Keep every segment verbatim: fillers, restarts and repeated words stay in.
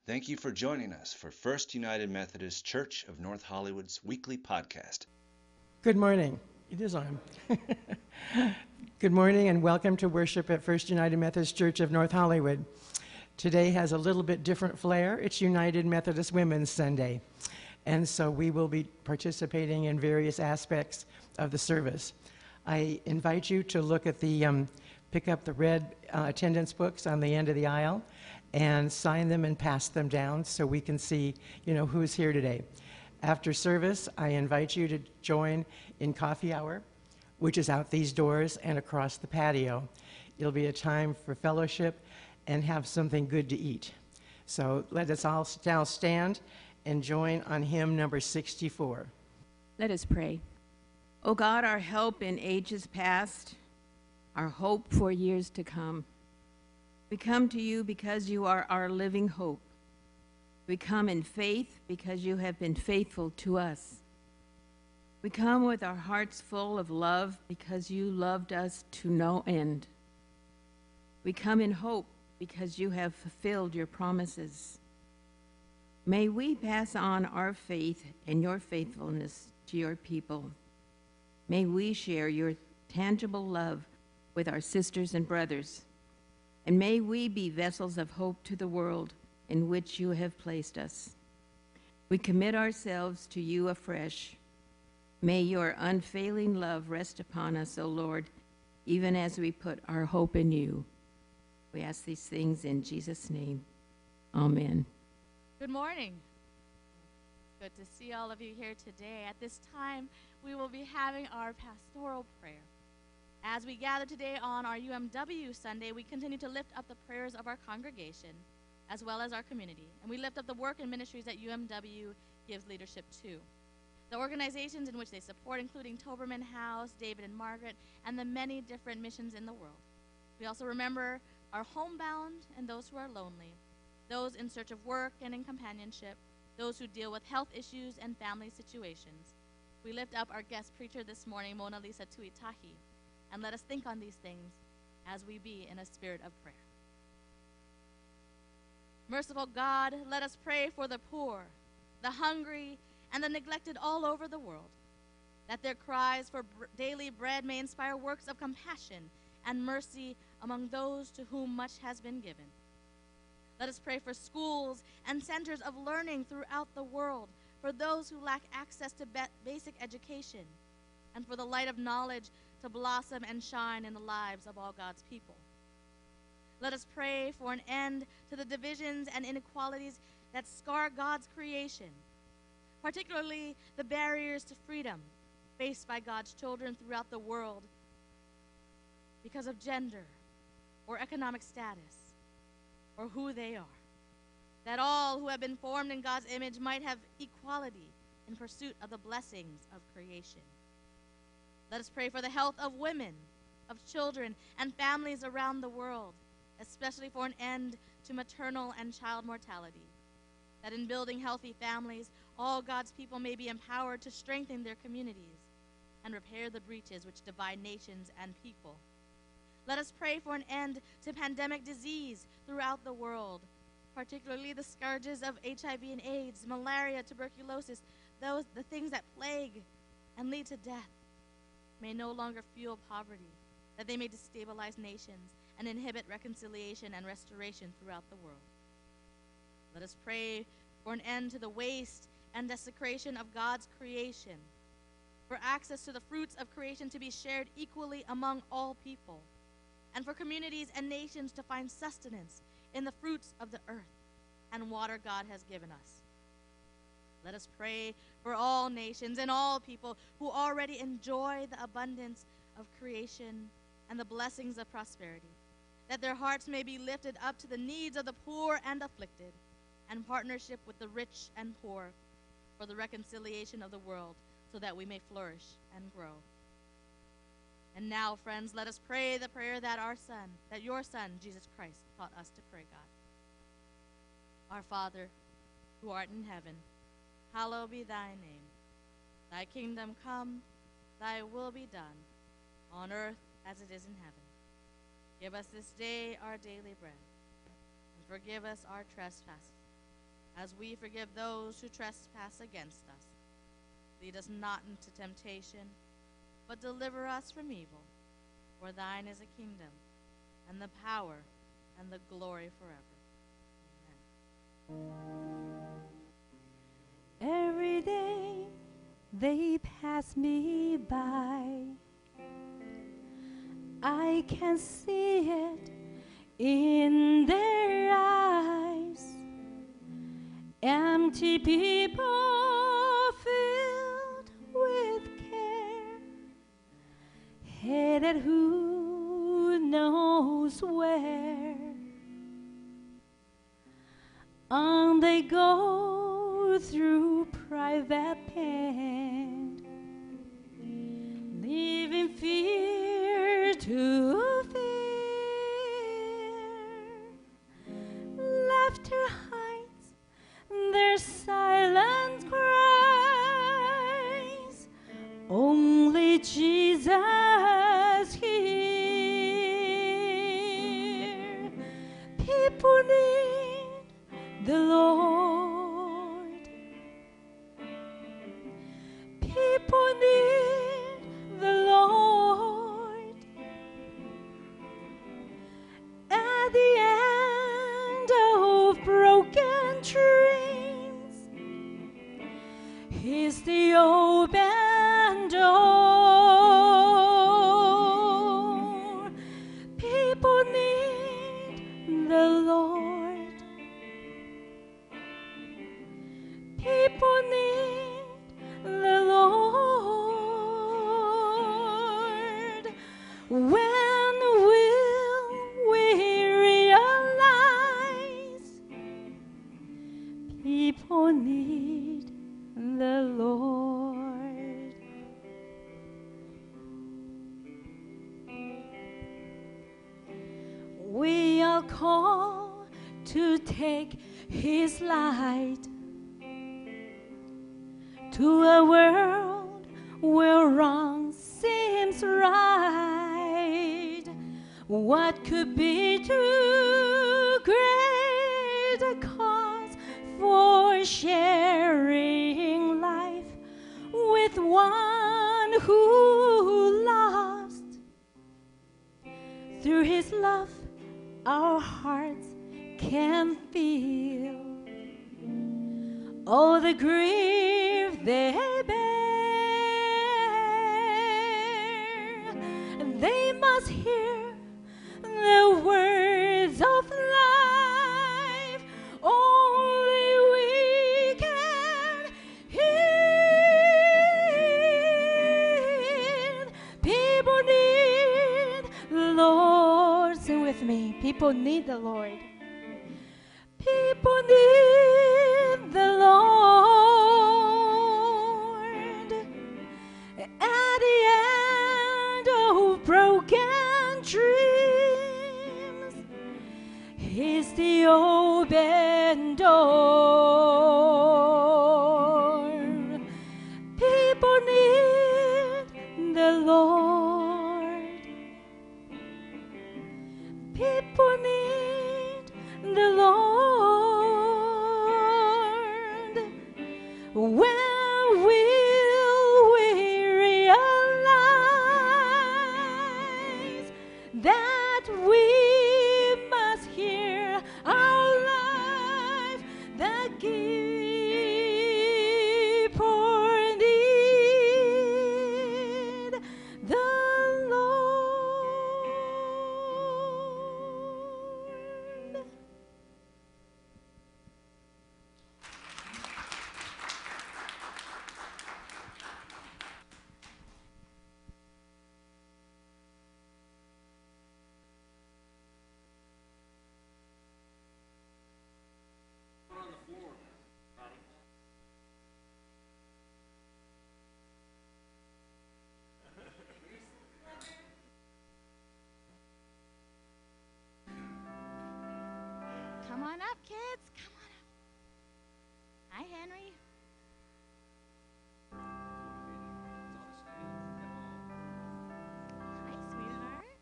Thank you for joining us for First United Methodist Church of North Hollywood's weekly podcast. Good morning. It is on. Good morning and welcome to worship at First United Methodist Church of North Hollywood. Today has a little bit different flair. It's United Methodist Women's Sunday. And so we will be participating in various aspects of the service. I invite you to look at the, um, pick up the red uh, attendance books on the end of the aisle and sign them and pass them down so we can see, you know, who's here today. After service, I invite you to join in coffee hour, which is out these doors and across the patio. It'll be a time for fellowship and have something good to eat. So let us all now stand and join on hymn number sixty-four. Let us pray. O God, our help in ages past, our hope for years to come, we come to you because you are our living hope. We come in faith because you have been faithful to us. We come with our hearts full of love because you loved us to no end. We come in hope because you have fulfilled your promises. May we pass on our faith and your faithfulness to your people. May we share your tangible love with our sisters and brothers. And may we be vessels of hope to the world in which you have placed us. We commit ourselves to you afresh. May your unfailing love rest upon us, O Lord, even as we put our hope in you. We ask these things in Jesus' name. Amen. Good morning. Good to see all of you here today. At this time, we will be having our pastoral prayer. As we gather today on our U M W Sunday, we continue to lift up the prayers of our congregation as well as our community. And we lift up the work and ministries that U M W gives leadership to. The organizations in which they support, including Toberman House, David and Margaret, and the many different missions in the world. We also remember our homebound and those who are lonely, those in search of work and in companionship, those who deal with health issues and family situations. We lift up our guest preacher this morning, Mona Lisa Tuitahi, and let us think on these things as we be in a spirit of prayer. Merciful God, let us pray for the poor, the hungry, and the neglected all over the world, that their cries for br- daily bread may inspire works of compassion and mercy among those to whom much has been given. Let us pray for schools and centers of learning throughout the world, for those who lack access to be- basic education, and for the light of knowledge to blossom and shine in the lives of all God's people. Let us pray for an end to the divisions and inequalities that scar God's creation, particularly the barriers to freedom faced by God's children throughout the world because of gender or economic status or who they are, that all who have been formed in God's image might have equality in pursuit of the blessings of creation. Let us pray for the health of women, of children, and families around the world, especially for an end to maternal and child mortality, that in building healthy families, all God's people may be empowered to strengthen their communities and repair the breaches which divide nations and people. Let us pray for an end to pandemic disease throughout the world, particularly the scourges of H I V and AIDS, malaria, tuberculosis, those the things that plague and lead to death may no longer fuel poverty, that they may destabilize nations and inhibit reconciliation and restoration throughout the world. Let us pray for an end to the waste and desecration of God's creation, for access to the fruits of creation to be shared equally among all people, and for communities and nations to find sustenance in the fruits of the earth and water God has given us. Let us pray for all nations and all people who already enjoy the abundance of creation and the blessings of prosperity, that their hearts may be lifted up to the needs of the poor and afflicted, and partnership with the rich and poor for the reconciliation of the world, so that we may flourish and grow. And now, friends, let us pray the prayer that our Son, that your Son, Jesus Christ, taught us to pray, God. Our Father, who art in heaven, hallowed be thy name. Thy kingdom come, thy will be done, on earth as it is in heaven. Give us this day our daily bread, and forgive us our trespasses, as we forgive those who trespass against us. Lead us not into temptation, but deliver us from evil. For thine is the kingdom, and the power, and the glory forever. Amen. Every day they pass me by, I can see it in their eyes. Empty people filled with care, headed who knows where. On they go through private pen, leaving fear to fear. Laughter hides their silent cries, only Jesus hear. People need the Lord, people need the Lord. At the end of broken dreams, He's the open door. People need the Lord, people need the Lord. When will we realize people need the Lord? We are called to take His light to a world where wrong seems right. What could be too great a cause for sharing life with one who lost? Through His love, our hearts can feel all the grief they bear. They must hear the words of life only we can hear. People need the Lord. Sing with me. People need the Lord. People need the Lord. At the end of broken dreams, He's the open door. People need the Lord. People need the Lord. When will we realize that we must hear our life, the keeper need the Lord. Come on up, kids. Come on up. Hi, Henry. Hi, sweetheart.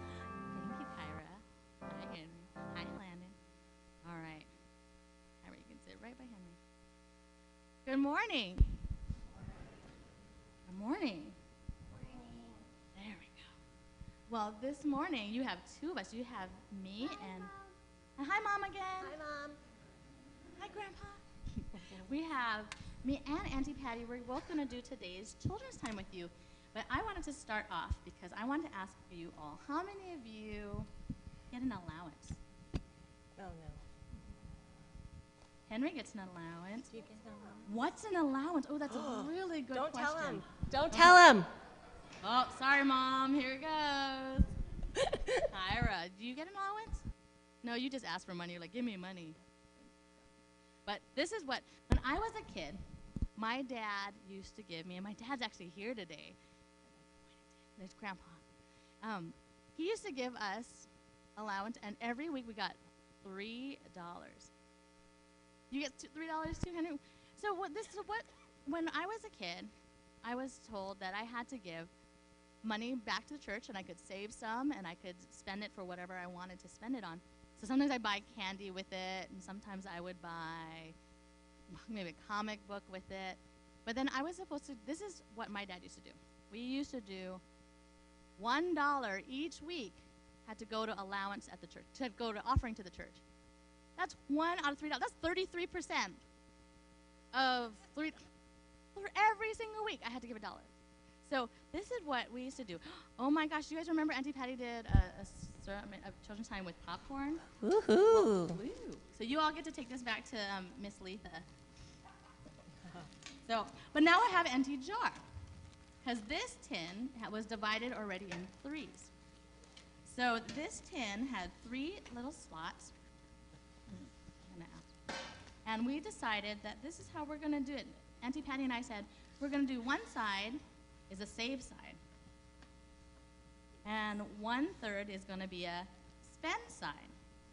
Thank you, Kyra. Hi, Henry. Hi, Landon. All right. Kyra, you can Good morning. Good morning. There we go. Well, this morning you have two of us. You have me and, and hi, Mom again. Hi, Mom. Hi, Grandpa. We have me and Auntie Patty. We're both going to do today's children's time with you. But I wanted to start off because I wanted to ask you all, how many of you get an allowance? Oh, no. Henry gets an allowance. Do you get an allowance? What's an allowance? Oh, that's a really good Don't question. tell him. Don't tell him. Oh, sorry, Mom. Here it goes. Ira, do you get an allowance? No, you just ask for money. You're like, give me money. But this is what, when I was a kid, my dad used to give me, and my dad's actually here today. There's Grandpa. Um, he used to give us allowance, and every week we got three dollars. You get two, three dollars too, Henry? So what this is what, when I was a kid, I was told that I had to give money back to the church, and I could save some, and I could spend it for whatever I wanted to spend it on. So sometimes I'd buy candy with it, and sometimes I would buy maybe a comic book with it. But then I was supposed to, this is what my dad used to do. We used to do one dollar each week had to go to allowance at the church, to go to offering to the church. That's one out of three dollars. That's thirty-three percent of three, for every single week I had to give a dollar. So this is what we used to do. Oh my gosh, do you guys remember Auntie Patty did a, a, a children's time with popcorn? Woohoo. Woo. So you all get to take this back to um, Miss Letha. So, but now I have an empty jar, because this tin was divided already in threes. So this tin had three little slots, and we decided that this is how we're going to do it. Auntie Patty and I said, we're going to do one side is a save side, and one third is going to be a spend side.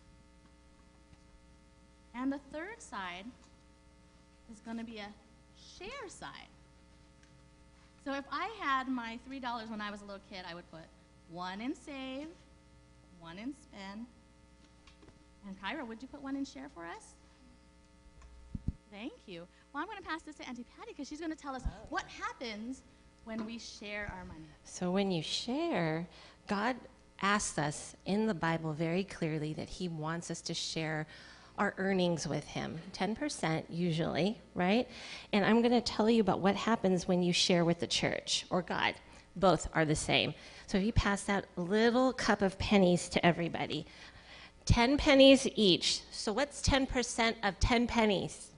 And the third side is going to be a share side. So if I had my three dollars when I was a little kid, I would put one in save, one in spend. And Kyra, would you put one in share for us? Thank you. Well, I'm going to pass this to Auntie Patty because she's going to tell us what happens when we share our money. So when you share, God asks us in the Bible very clearly that he wants us to share our earnings with him, ten percent usually, right? And I'm going to tell you about what happens when you share with the church or God. Both are the same. So if you pass out a little cup of pennies to everybody, ten pennies each. So what's ten percent of ten pennies?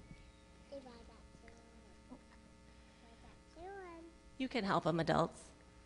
You can help them, adults.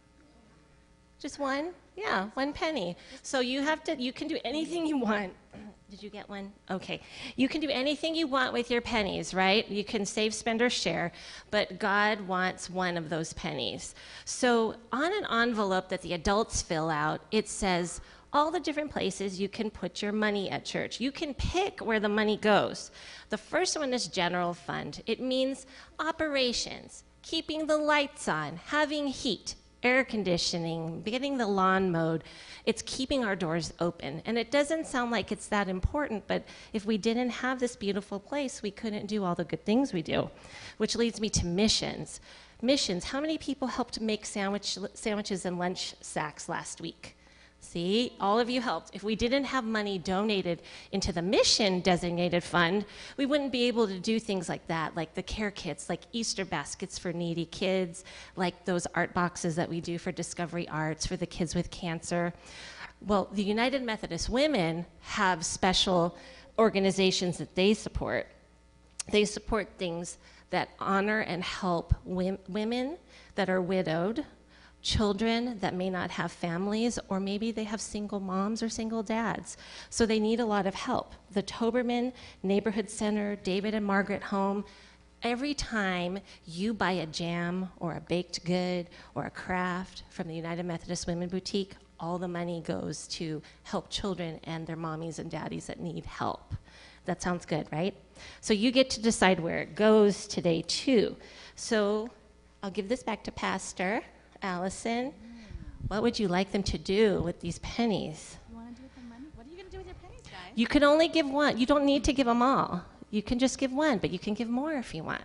Just one? Yeah, one penny. So you have to, you can do anything you want. Did you get one? Okay. You can do anything you want with your pennies, right? You can save, spend, or share, but God wants one of those pennies. So on an envelope that the adults fill out, it says all the different places you can put your money at church. You can pick where the money goes. The first one is general fund. It means operations, keeping the lights on, having heat, air conditioning, getting the lawn mowed. It's keeping our doors open. And it doesn't sound like it's that important, but if we didn't have this beautiful place, we couldn't do all the good things we do. Which leads me to missions. Missions, how many people helped make sandwich, sandwiches and lunch sacks last week? See, all of you helped. If we didn't have money donated into the mission designated fund, we wouldn't be able to do things like that, like the care kits, like Easter baskets for needy kids, like those art boxes that we do for Discovery Arts for the kids with cancer. Well, the United Methodist Women have special organizations that they support. They support things that honor and help women that are widowed, children that may not have families, or maybe they have single moms or single dads. So they need a lot of help. The Toberman Neighborhood Center, David and Margaret Home, every time you buy a jam or a baked good or a craft from the United Methodist Women Boutique, all the money goes to help children and their mommies and daddies that need help. That sounds good, right? So you get to decide where it goes today too. So I'll give this back to Pastor Allison. What would you like them to do with these pennies? You want to do with the money? What are you going to do with your pennies, guys? You can only give one. You don't need to give them all. You can just give one, but you can give more if you want.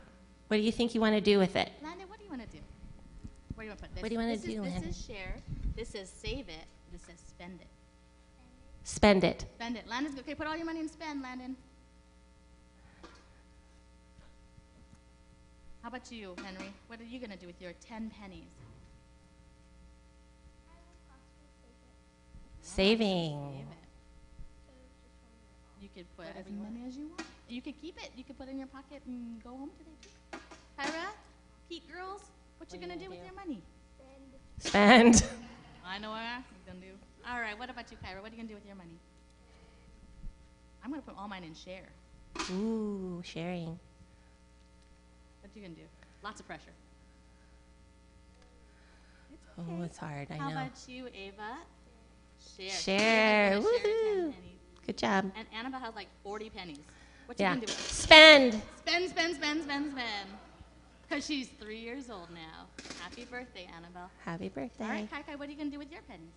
What do you think you want to do with it? Landon, what do you want to do? Where do you want to put this? What do you wanna This do, is, Landon? This is share. This is save it. This is spend it. Spend it. Spend it. Landon's okay. Put all your money in spend, Landon. How about you, Henry? What are you going to do with your ten pennies? Saving. Save it. You could put as many as you want. You could keep it. You could put it in your pocket and go home today too. Kyra, Pete girls, what you What are gonna you do gonna with do? your money? Spend. I know what I'm gonna do. All right, what about you, Kyra? What are you gonna do with your money? I'm gonna put all mine in share. Ooh, sharing. What you gonna do? Lots of pressure. Oh, it's hard. I How know. about you, Ava? Share. Share. Ava's gonna share ten Woohoo. pennies. Good job. And Annabelle has like forty pennies. What you Yeah. gonna do with it? Spend. Spend, spend, spend, spend, spend. Because she's three years old now. Happy birthday, Annabelle. Happy birthday. All right, Kai Kai, what are you going to do with your pennies?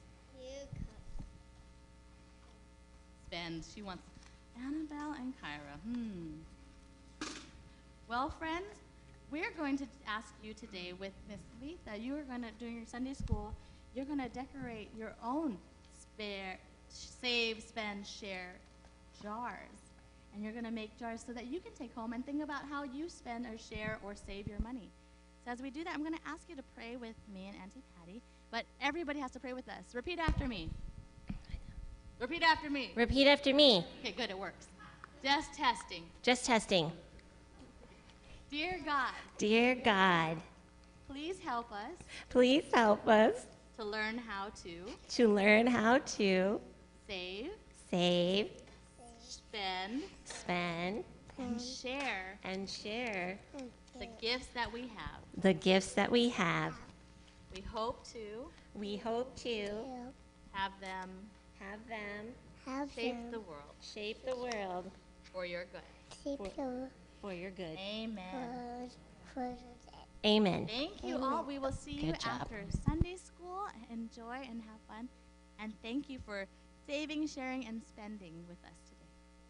Spend. She wants Annabelle and Kyra. Hmm. Well, friends, we're going to ask you today with Miss Letha, you are going to, during your Sunday school, you're going to decorate your own spare, save, spend, share jars. And you're going to make jars so that you can take home and think about how you spend or share or save your money. So as we do that, I'm going to ask you to pray with me and Auntie Patty, but everybody has to pray with us. Repeat after me. Repeat after me. Repeat after me. Okay, good, it works. Just testing. Just testing. Dear God, Dear God, please help us please help us to learn how to to learn how to save, save, spend, spend, and share and share the gifts that we have. the gifts that we have. We hope to We hope to have them have them shape the world shape the world for your good. for your good. Amen. Amen. Thank you all. We will see you Good job. after Sunday school. Enjoy and have fun. And thank you for saving, sharing, and spending with us today.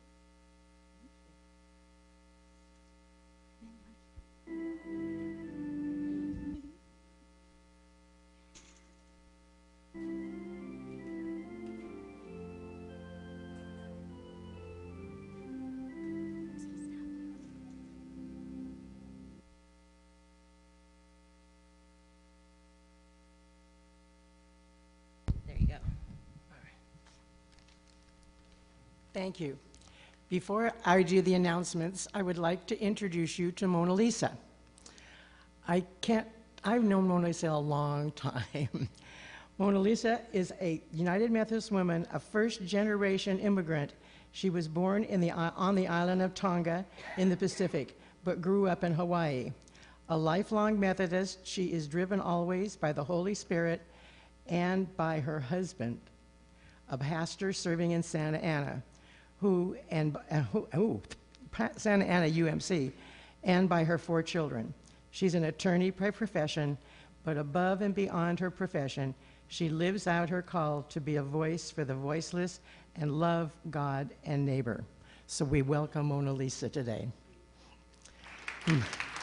There you go. Thank you. Before I do the announcements, I would like to introduce you to Mona Lisa. I can't, I've known Mona Lisa a long time. Mona Lisa is a United Methodist woman, a first-generation immigrant. She was born in the, on the island of Tonga in the Pacific, but grew up in Hawaii. A lifelong Methodist, she is driven always by the Holy Spirit and by her husband, a pastor serving in Santa Ana, who, and, uh, who, oh, Santa Ana U M C, and by her four children. She's an attorney by profession, but above and beyond her profession, she lives out her call to be a voice for the voiceless and love God and neighbor. So we welcome Mona Lisa today. Hmm.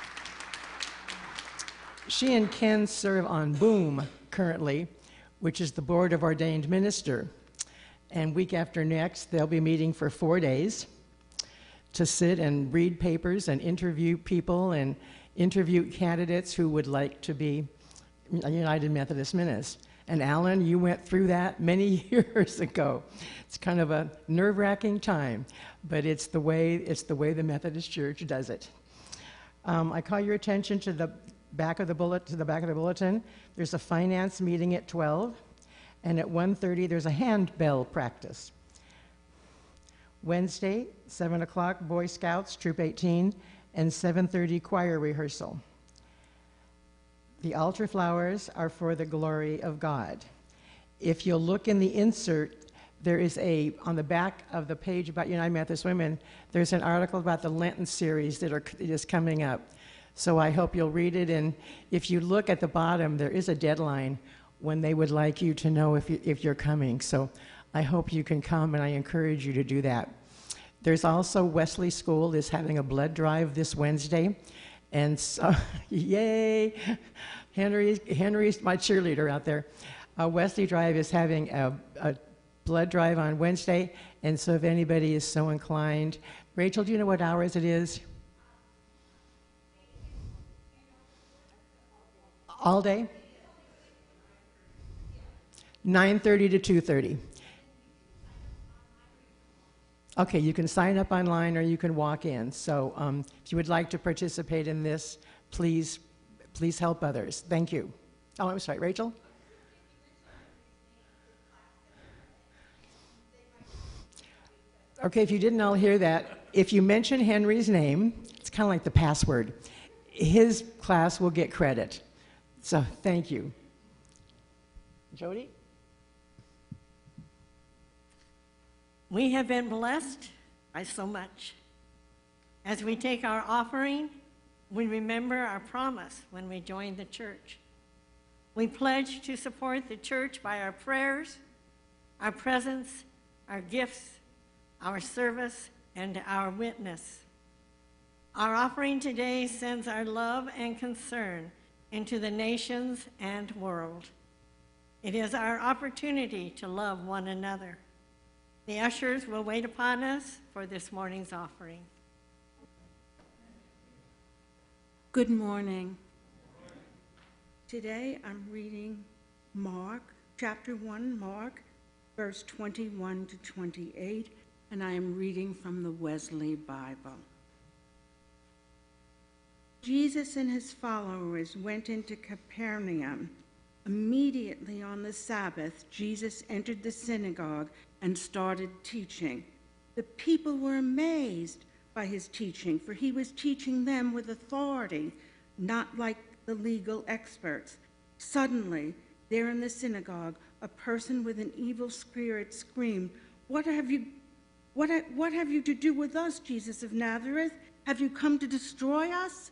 She and Ken serve on BOOM currently, which is the Board of Ordained Minister. And week after next, they'll be meeting for four days to sit and read papers and interview people and interview candidates who would like to be a United Methodist minister. And Alan, you went through that many years ago. It's kind of a nerve-wracking time, but it's the way, it's the way the Methodist Church does it. Um, I call your attention to the back of the bullet, to the back of the bulletin. There's a finance meeting at twelve. And at one thirty, there's a handbell practice. Wednesday, seven o'clock, Boy Scouts, Troop eighteen, and seven thirty, choir rehearsal. The altar flowers are for the glory of God. If you'll look in the insert, there is a, on the back of the page about United Methodist Women, there's an article about the Lenten series that are, is coming up. So I hope you'll read it, and if you look at the bottom, there is a deadline when they would like you to know if, you, if you're coming. So I hope you can come, and I encourage you to do that. There's also Wesley School is having a blood drive this Wednesday, And so, yay, Henry, Henry's my cheerleader out there. Uh, Wesley Drive is having a, a blood drive on Wednesday, and so if anybody is so inclined, Rachel, do you know what hours it is? All day? nine thirty to two thirty. Okay, you can sign up online or you can walk in. So um, if you would like to participate in this, please, please help others. Thank you. Oh, I'm sorry, Rachel? Okay, if you didn't all hear that, if you mention Henry's name, it's kind of like the password, his class will get credit. So thank you. Jody? We have been blessed by so much. As we take our offering, we remember our promise when we joined the church. We pledge to support the church by our prayers, our presence, our gifts, our service, and our witness. Our offering today sends our love and concern into the nations and world. It is our opportunity to love one another. The ushers will wait upon us for this morning's offering. Good morning. Today I'm reading Mark, chapter one, Mark, verse twenty-one to twenty-eight, and I am reading from the Wesley Bible. Jesus and his followers went into Capernaum. Immediately on the Sabbath, Jesus entered the synagogue and started teaching. The people were amazed by his teaching, for he was teaching them with authority, not like the legal experts. Suddenly, there in the synagogue, a person with an evil spirit screamed, "What have you, what, what have you to do with us, Jesus of Nazareth? Have you come to destroy us?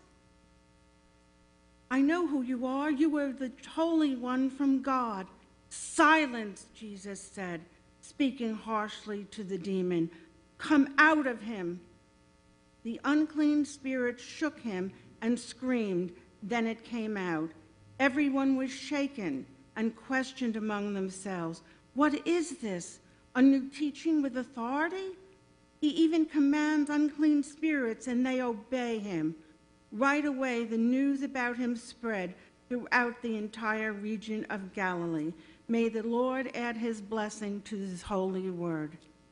I know who you are. You are the Holy One from God." "Silence," Jesus said, speaking harshly to the demon. "Come out of him." The unclean spirit shook him and screamed. Then it came out. Everyone was shaken and questioned among themselves, "What is this? A new teaching with authority? He even commands unclean spirits and they obey him." Right away, the news about him spread throughout the entire region of Galilee. May the Lord add his blessing to his holy word.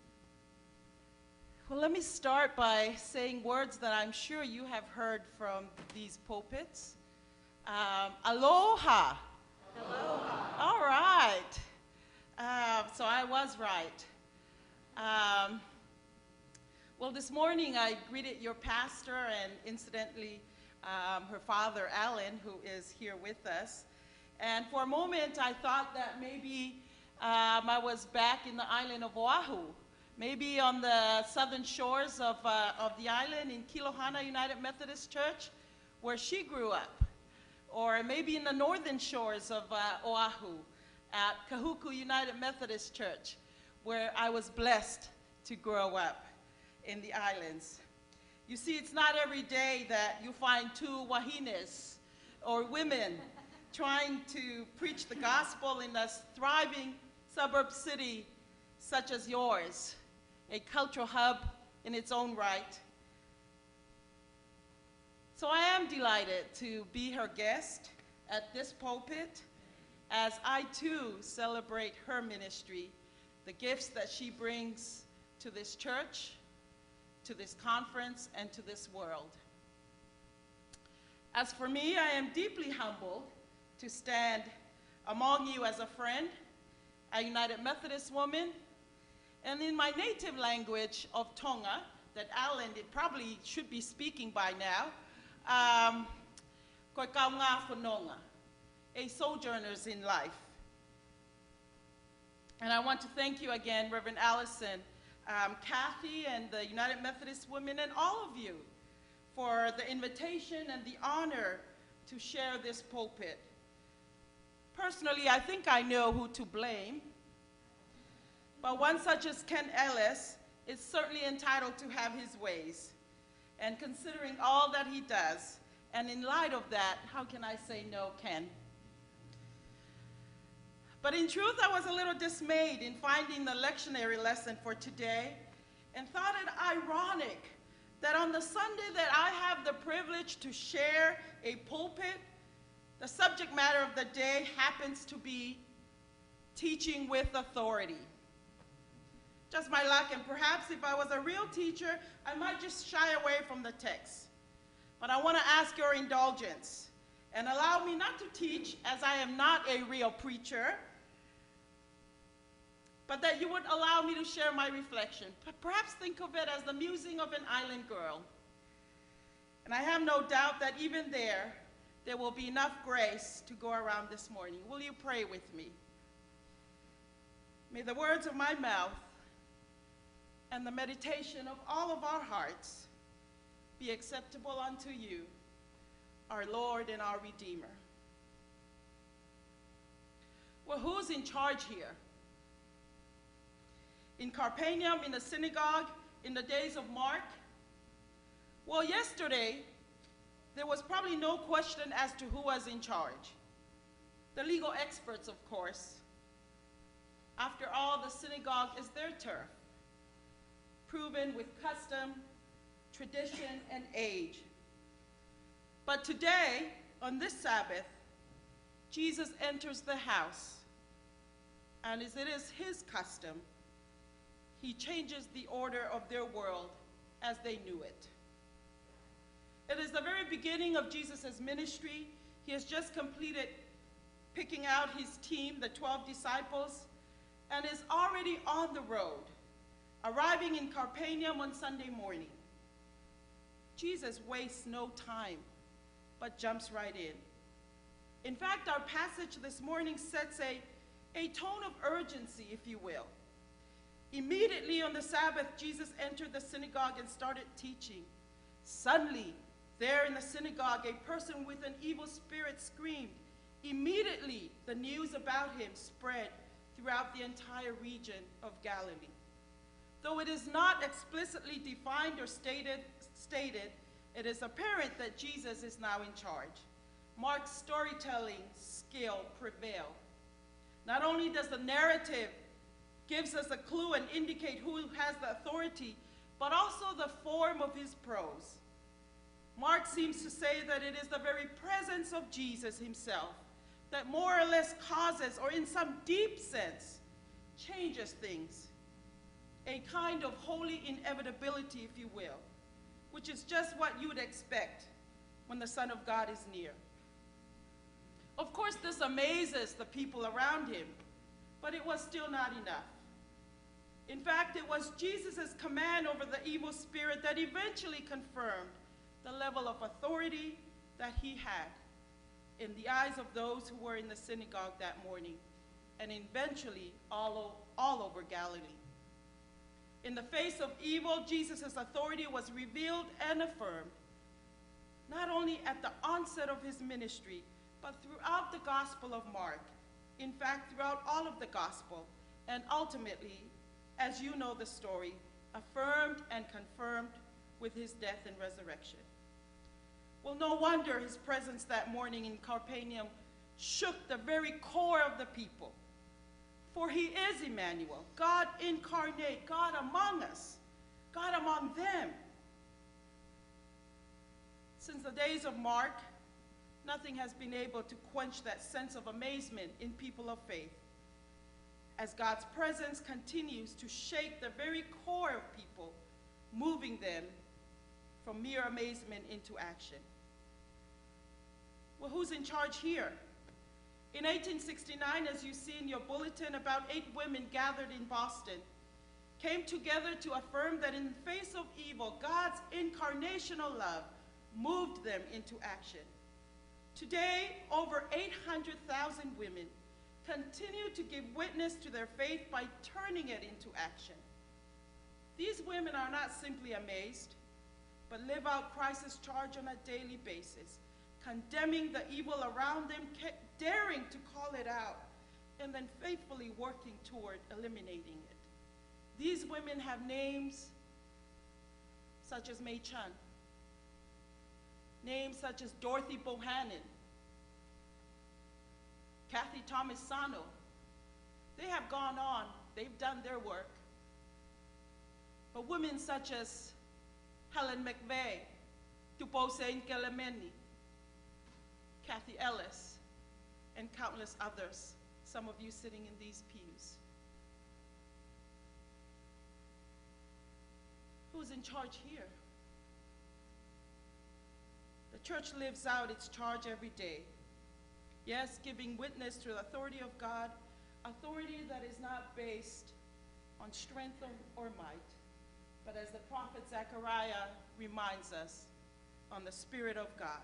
Well, let me start by saying words that I'm sure you have heard from these pulpits. Um, aloha. Aloha. All right. Uh, so I was right. Um, well, this morning I greeted your pastor and incidentally um, her father, Alan, who is here with us. And for a moment, I thought that maybe um, I was back in the island of Oahu, maybe on the southern shores of, uh, of the island in Kilohana United Methodist Church, where she grew up, or maybe in the northern shores of uh, Oahu at Kahuku United Methodist Church, where I was blessed to grow up in the islands. You see, it's not every day that you find two wahines or women trying to preach the gospel in a thriving suburb city such as yours, a cultural hub in its own right. So I am delighted to be her guest at this pulpit as I too celebrate her ministry, the gifts that she brings to this church, to this conference, and to this world. As for me, I am deeply humbled to stand among you as a friend, a United Methodist woman, and in my native language of Tonga, that Alan probably should be speaking by now, um, koe kaunga whanonga, a sojourners in life. And I want to thank you again, Reverend Allison, um, Kathy, and the United Methodist Women, and all of you for the invitation and the honor to share this pulpit. Personally, I think I know who to blame, but one such as Ken Ellis is certainly entitled to have his ways. And considering all that he does And in light of that, how can I say no, Ken? But in truth, I was a little dismayed in finding the lectionary lesson for today and thought it ironic that on the Sunday that I have the privilege to share a pulpit, the subject matter of the day happens to be teaching with authority. Just my luck, and perhaps if I was a real teacher, I might just shy away from the text. But I want to ask your indulgence and allow me not to teach, as I am not a real preacher, but that you would allow me to share my reflection. But perhaps think of it as the musing of an island girl. And I have no doubt that even there, there will be enough grace to go around this morning. Will you pray with me? May the words of my mouth and the meditation of all of our hearts be acceptable unto you, our Lord and our Redeemer. Well, who's in charge here? In Capernaum, in the synagogue, in the days of Mark? Well, yesterday, there was probably no question as to who was in charge. The legal experts, of course. After all, the synagogue is their turf, proven with custom, tradition, and age. But today, on this Sabbath, Jesus enters the house, and as it is his custom, he changes the order of their world as they knew it. It is the very beginning of Jesus' ministry. He has just completed picking out his team, the twelve disciples, and is already on the road, arriving in Capernaum on Sunday morning. Jesus wastes no time, but jumps right in. In fact, our passage this morning sets a, a tone of urgency, if you will. Immediately on the Sabbath, Jesus entered the synagogue and started teaching. Suddenly, there in the synagogue, a person with an evil spirit screamed. Immediately, the news about him spread throughout the entire region of Galilee. Though it is not explicitly defined or stated, stated, it is apparent that Jesus is now in charge. Mark's storytelling skill prevailed. Not only does the narrative gives us a clue and indicate who has the authority, but also the form of his prose. Mark seems to say that it is the very presence of Jesus himself that more or less causes, or in some deep sense, changes things. A kind of holy inevitability, if you will, which is just what you would expect when the Son of God is near. Of course, this amazes the people around him, but it was still not enough. In fact, it was Jesus' command over the evil spirit that eventually confirmed the level of authority that he had in the eyes of those who were in the synagogue that morning, and eventually all, all over Galilee. In the face of evil, Jesus' authority was revealed and affirmed, not only at the onset of his ministry, but throughout the Gospel of Mark. In fact, throughout all of the Gospel, and ultimately, as you know the story, affirmed and confirmed with his death and resurrection. Well, no wonder his presence that morning in Capernaum shook the very core of the people. For he is Emmanuel, God incarnate, God among us, God among them. Since the days of Mark, nothing has been able to quench that sense of amazement in people of faith, as God's presence continues to shake the very core of people, moving them from mere amazement into action. Well, who's in charge here? In eighteen sixty-nine, as you see in your bulletin, about eight women gathered in Boston came together to affirm that in the face of evil, God's incarnational love moved them into action. Today, over eight hundred thousand women continue to give witness to their faith by turning it into action. These women are not simply amazed, but live out Christ's charge on a daily basis, condemning the evil around them, daring to call it out, and then faithfully working toward eliminating it. These women have names such as Mei Chun, names such as Dorothy Bohannon, Kathy Thomasano. They have gone on, they've done their work. But women such as Helen McVeigh, Tupose Nkelemeni, Kathy Ellis, and countless others, some of you sitting in these pews. Who's in charge here? The church lives out its charge every day. Yes, giving witness to the authority of God, authority that is not based on strength or, or might, but as the prophet Zechariah reminds us, on the Spirit of God.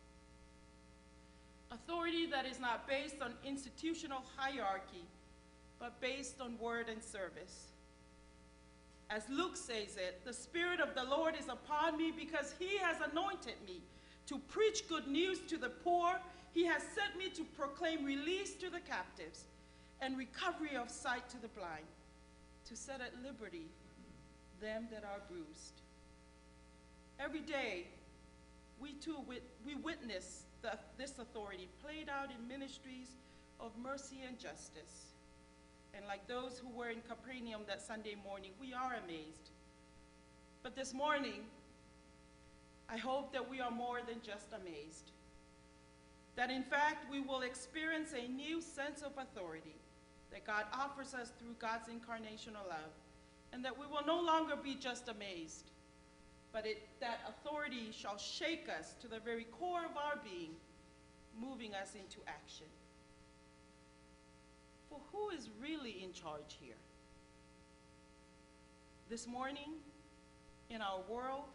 Authority that is not based on institutional hierarchy, but based on word and service. As Luke says it, the Spirit of the Lord is upon me because he has anointed me to preach good news to the poor. He has sent me to proclaim release to the captives and recovery of sight to the blind, to set at liberty them that are bruised. Every day, we too wit we witness the, this authority played out in ministries of mercy and justice. And like those who were in Capernaum that Sunday morning, we are amazed. But this morning, I hope that we are more than just amazed. That in fact, we will experience a new sense of authority that God offers us through God's incarnational love, and that we will no longer be just amazed, but it, that authority shall shake us to the very core of our being, moving us into action. For who is really in charge here? This morning, in our world,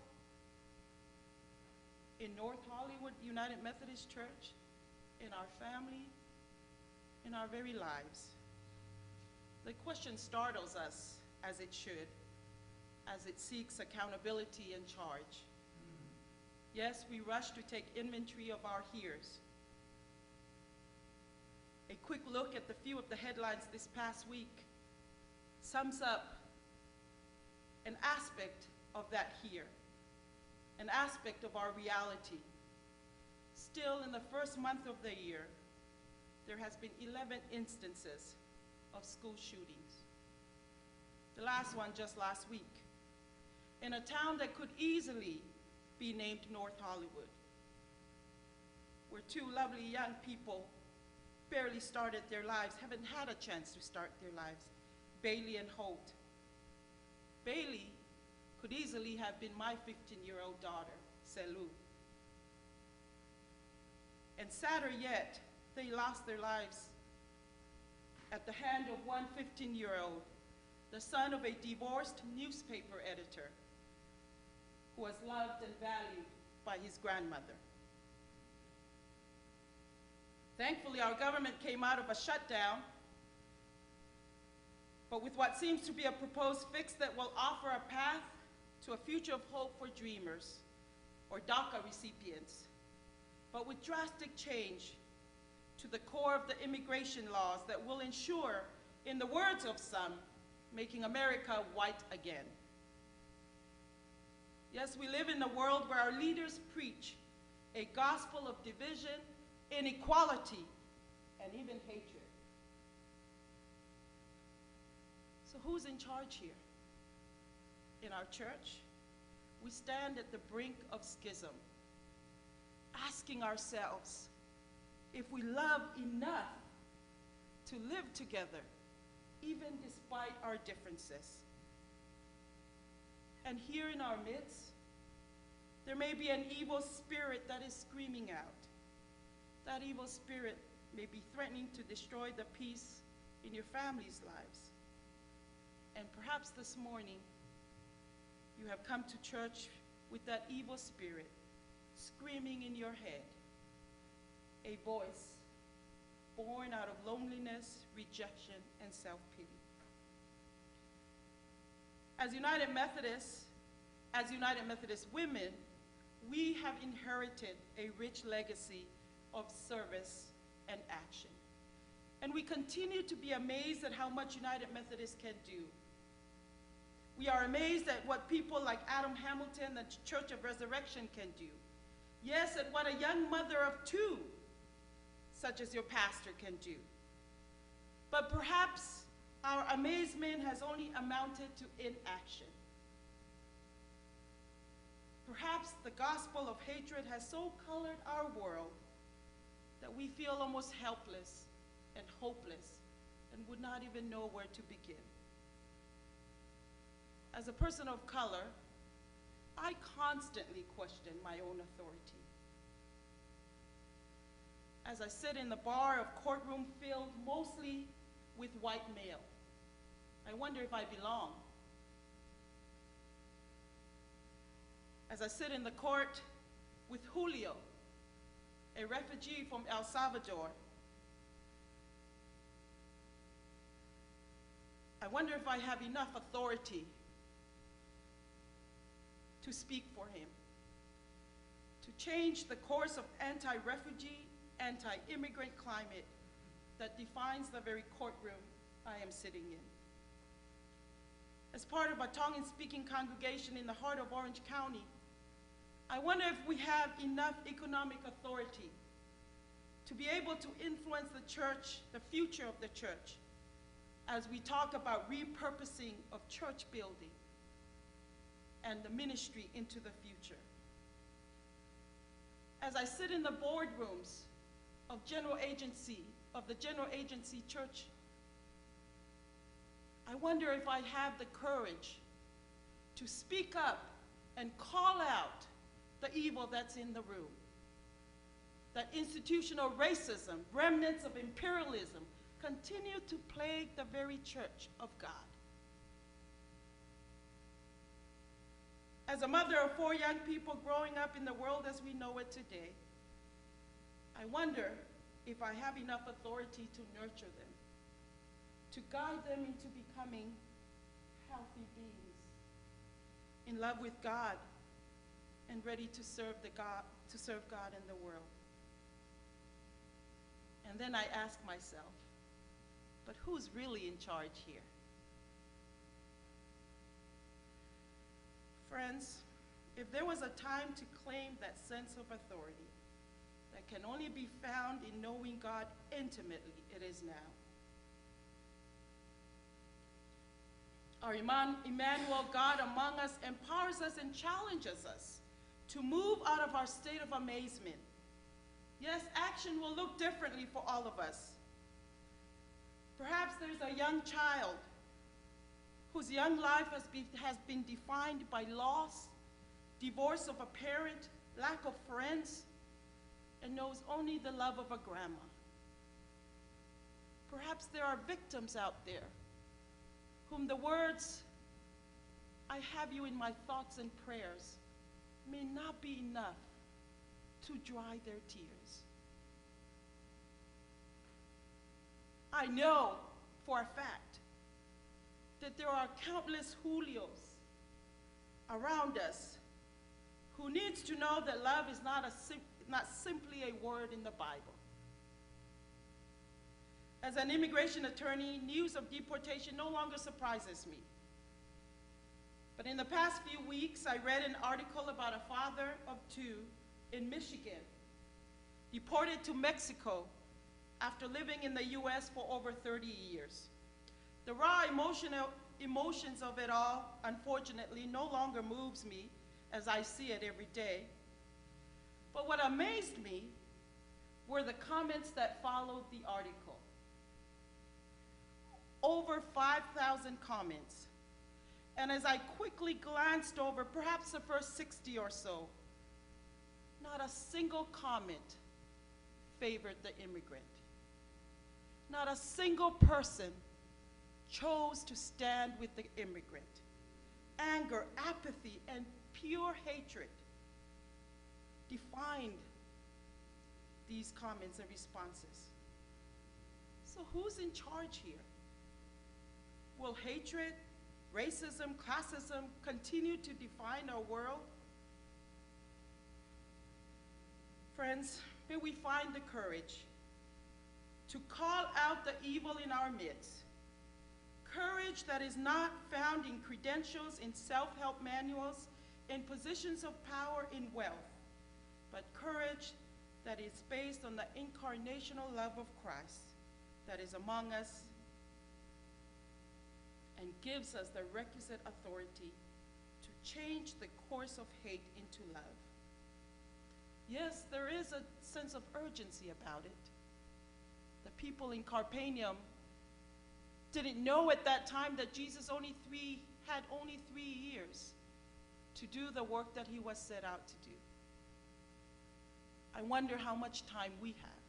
in North Hollywood United Methodist Church, in our family, in our very lives, the question startles us, as it should, as it seeks accountability and charge. Yes, we rush to take inventory of our hears. A quick look at the few of the headlines this past week sums up an aspect of that here, an aspect of our reality. Still, in the first month of the year, there has been eleven instances of school shootings. The last one just last week, in a town that could easily be named North Hollywood, where two lovely young people barely started their lives, haven't had a chance to start their lives, Bailey and Holt. Bailey could easily have been my fifteen-year-old daughter, Selu. And sadder yet, they lost their lives at the hand of one fifteen-year-old, the son of a divorced newspaper editor who was loved and valued by his grandmother. Thankfully, our government came out of a shutdown, but with what seems to be a proposed fix that will offer a path to a future of hope for dreamers or DACA recipients, but with drastic change to the core of the immigration laws that will ensure, in the words of some, making America white again. Yes, we live in a world where our leaders preach a gospel of division, inequality, and even hatred. So who's in charge here? In our church, we stand at the brink of schism, asking ourselves if we love enough to live together, even despite our differences. And here in our midst, there may be an evil spirit that is screaming out. That evil spirit may be threatening to destroy the peace in your family's lives. And perhaps this morning, you have come to church with that evil spirit screaming in your head, a voice born out of loneliness, rejection, and self-pity. As United Methodists, as United Methodist women, we have inherited a rich legacy of service and action. And we continue to be amazed at how much United Methodists can do. We are amazed at what people like Adam Hamilton, the Church of Resurrection, can do. Yes, at what a young mother of two, such as your pastor, can do. But perhaps our amazement has only amounted to inaction. Perhaps the gospel of hatred has so colored our world that we feel almost helpless and hopeless and would not even know where to begin. As a person of color, I constantly question my own authority. As I sit in the bar of courtroom filled mostly with white male, I wonder if I belong. As I sit in the court with Julio, a refugee from El Salvador, I wonder if I have enough authority to speak for him, to change the course of anti-refugee, anti-immigrant climate that defines the very courtroom I am sitting in. As part of a Tongan-speaking congregation in the heart of Orange County, I wonder if we have enough economic authority to be able to influence the church, the future of the church, as we talk about repurposing of church building and the ministry into the future. As I sit in the boardrooms of general agency, of the general agency church, I wonder if I have the courage to speak up and call out the evil that's in the room. That institutional racism, remnants of imperialism, continue to plague the very church of God. As a mother of four young people growing up in the world as we know it today, I wonder if I have enough authority to nurture them, to guide them into becoming healthy beings, in love with God, and ready to serve the God, to serve God in the world. And then I ask myself, but who's really in charge here? Friends, if there was a time to claim that sense of authority that can only be found in knowing God intimately, it is now. Our Emmanuel, God among us, empowers us and challenges us to move out of our state of amazement. Yes, action will look differently for all of us. Perhaps there's a young child whose young life has been, has been defined by loss, divorce of a parent, lack of friends, and knows only the love of a grandma. Perhaps there are victims out there whom the words, "I have you in my thoughts and prayers," may not be enough to dry their tears. I know for a fact that there are countless Julios around us who needs to know that love is not, a sim not simply a word in the Bible. As an immigration attorney, news of deportation no longer surprises me. But in the past few weeks, I read an article about a father of two in Michigan, deported to Mexico after living in the U S for over thirty years. The raw emotional emotions of it all, unfortunately, no longer moves me as I see it every day. But what amazed me were the comments that followed the article. Over five thousand comments. And as I quickly glanced over perhaps the first sixty or so, not a single comment favored the immigrant. Not a single person chose to stand with the immigrant. Anger, apathy, and pure hatred defined these comments and responses. So who's in charge here? Will hatred, racism, classism continue to define our world? Friends, may we find the courage to call out the evil in our midst. Courage that is not found in credentials, in self-help manuals, in positions of power, in wealth. but courage that is based on the incarnational love of Christ that is among us and gives us the requisite authority to change the course of hate into love. Yes, there is a sense of urgency about it. The people in Carpanium didn't know at that time that Jesus only three, had only three years to do the work that he was set out to do. I wonder how much time we have.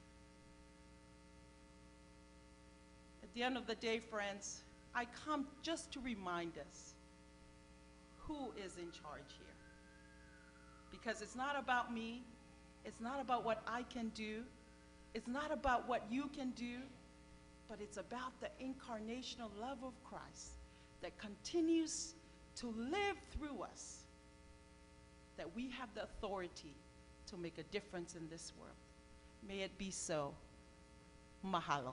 At the end of the day, friends, I come just to remind us who is in charge here. Because it's not about me, it's not about what I can do, it's not about what you can do, but it's about the incarnational love of Christ that continues to live through us, that we have the authority to make a difference in this world. May it be so. Mahalo.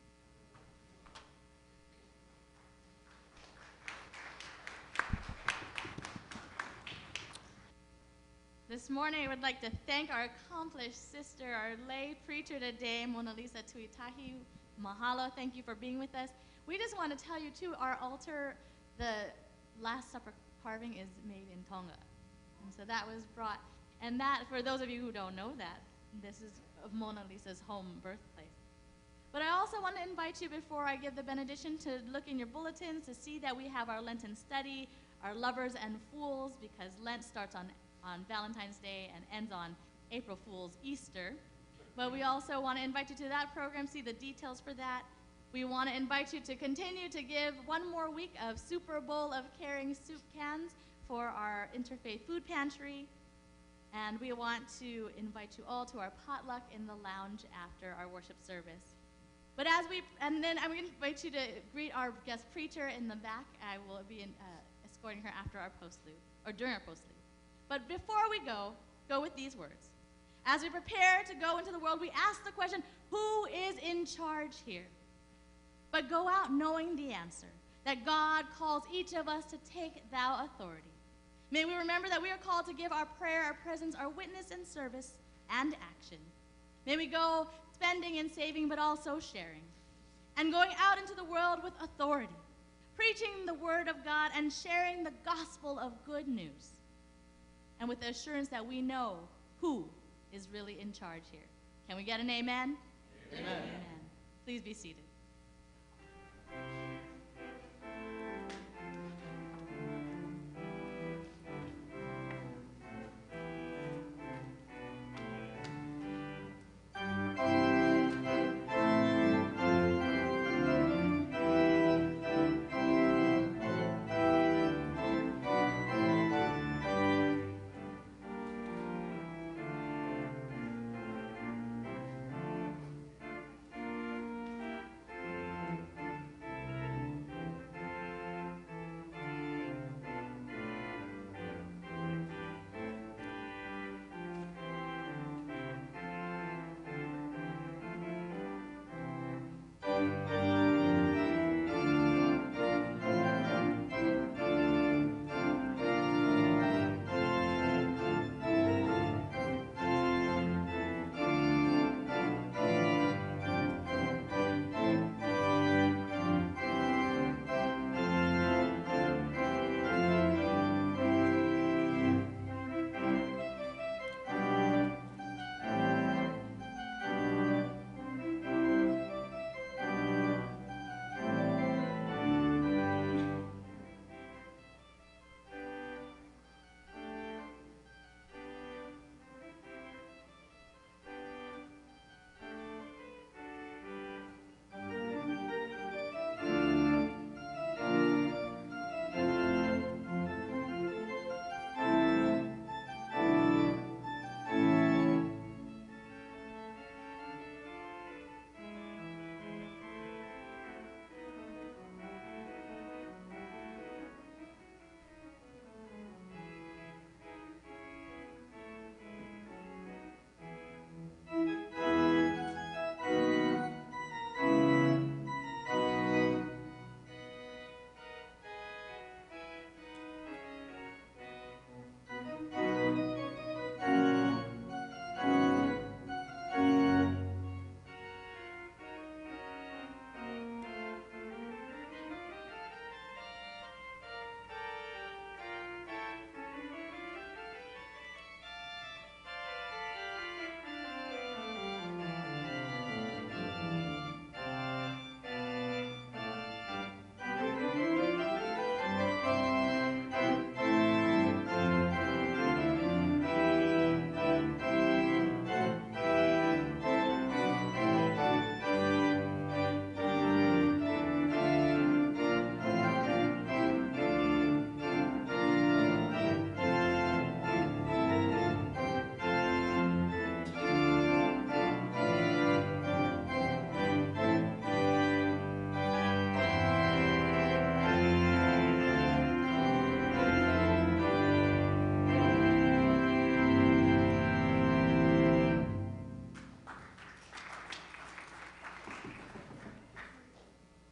This morning, I would like to thank our accomplished sister, our lay preacher today, Mona Lisa Tuitahi. Mahalo, thank you for being with us. We just want to tell you, too, our altar, the Last Supper carving is made in Tonga. And so that was brought, and that, for those of you who don't know that, this is of Mona Lisa's home birthplace. But I also want to invite you, before I give the benediction, to look in your bulletins to see that we have our Lenten study, our Lovers and Fools, because Lent starts on on Valentine's Day and ends on April Fool's Easter. But we also want to invite you to that program, see the details for that. We want to invite you to continue to give one more week of Super Bowl of Caring soup cans for our Interfaith Food Pantry. And we want to invite you all to our potluck in the lounge after our worship service. But as we, and then I'm going to invite you to greet our guest preacher in the back. I will be in, uh, escorting her after our postlude, or during our postlude. But before we go, go with these words. As we prepare to go into the world, we ask the question, who is in charge here? But go out knowing the answer, that God calls each of us to take thou authority. May we remember that we are called to give our prayer, our presence, our witness and service, and action. May we go spending and saving, but also sharing, and going out into the world with authority, preaching the word of God and sharing the gospel of good news, and with the assurance that we know who is really in charge here. Can we get an amen? Amen. Amen. Please be seated.